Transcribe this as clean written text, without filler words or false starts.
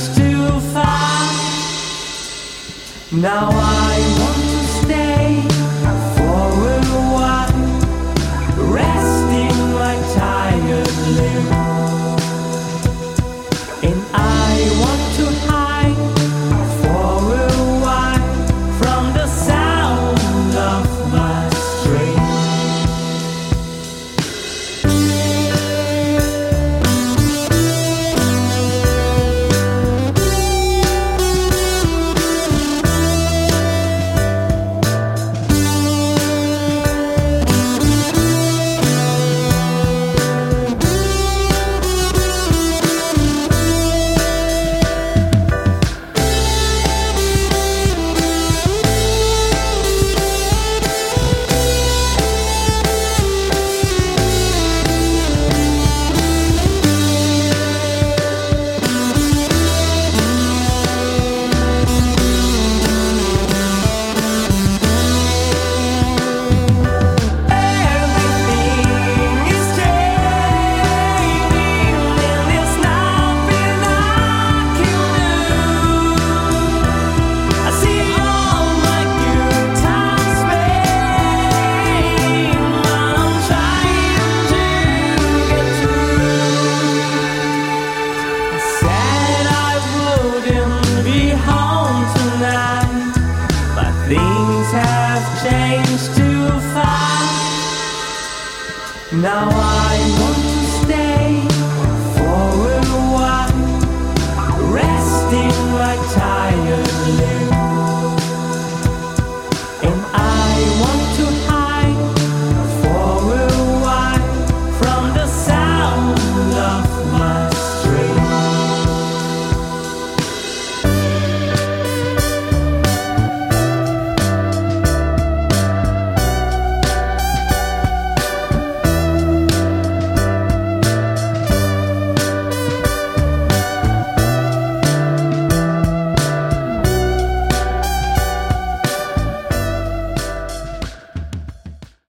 changed too far. Now I want to stay for a while, resting my tired limbs, and I want to hide for a while from the sound of my strings. Things have changed too far. Now